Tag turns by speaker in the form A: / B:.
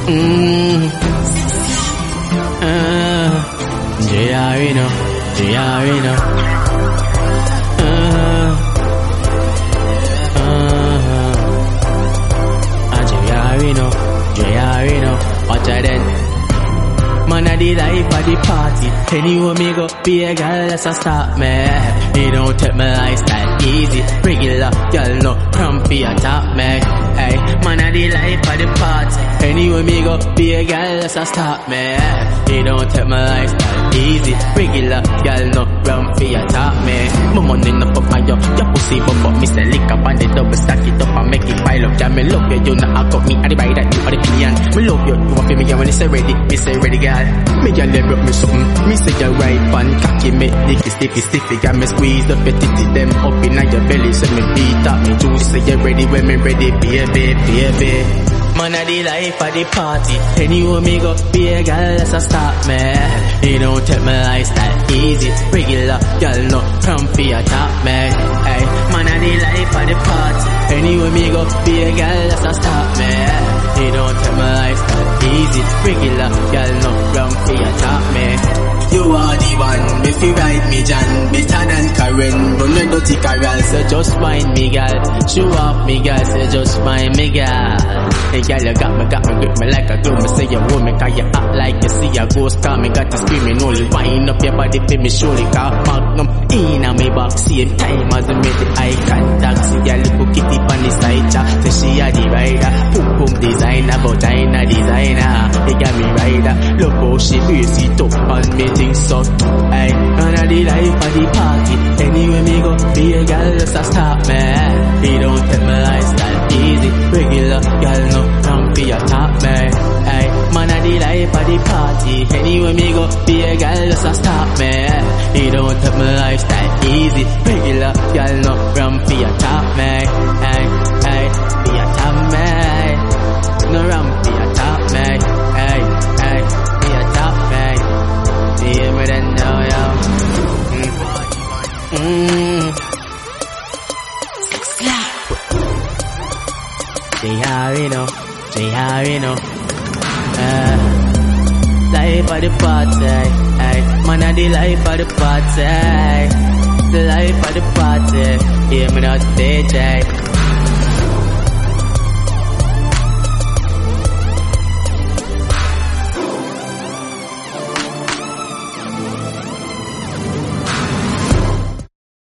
A: J.R.E.No. Watch out then. Man a the life of the party. Anywhere me go, be a girl that's a stop me. You don't take my lifestyle easy. Regular girl no crumpy a top me. Hey, man a the life of the party. Anywhere me go, be a girl that's a stop me. You don't take my lifestyle easy. Regular girl no crumpy a top me. My money no pop my yo, your pussy bump up. Me sell lick up and the double stack it up and make it pile up. Yeah, me love you, you know I got me. I the buy that you are the pillion. Me love you, you want me when you say ready. Me say ready girl. Me girl they broke me something. Me say you right pan cocky me dicky stiffy. Got me squeeze up your titty them up in your belly. So me beat up me juice. Say you ready when me ready, baby. Man a the life of the party. Anywhere me go, be a girl that's a stop me. You don't take my lifestyle easy. Regular girl no crumpy a top me. Hey, man a the life of the party. Anywhere me go, be a girl that's a stop me. You don't take my lifestyle easy. Regular girl no crumpy a top me. You are the one, if you ride me John, better than Karen. Run your dirty Carol, so just find me girl. Show off me girl, so just find me girl. Hey girl, you got me grip me like a glue. Me say you want me cause you act like you see a ghost. Cause me got you screaming only. Wind up your body for me surely. Cause Magnum in on me back. Same time as I make the eye contact. See your little kitty on the side chat. Say she a the rider. Boom designer, but I ain't a designer. They got me rider. Look how she brace it up on me things so. Hey, none of the life of the party. Anywhere me go, be a girl just a stop me. He don't take my lifestyle easy. Regular girl no crumpy a top me. Hey, man of the life of the party. Anywhere me go, be a girl just a stop me. He don't take my lifestyle easy. Regular girl no crumpy a top me. Hey, be a top me. No rampy a top me. Hey, be a top me. See me then now, yo. J.R.E.No. Life of the party, ay. Man of the life of the party, the life of the party.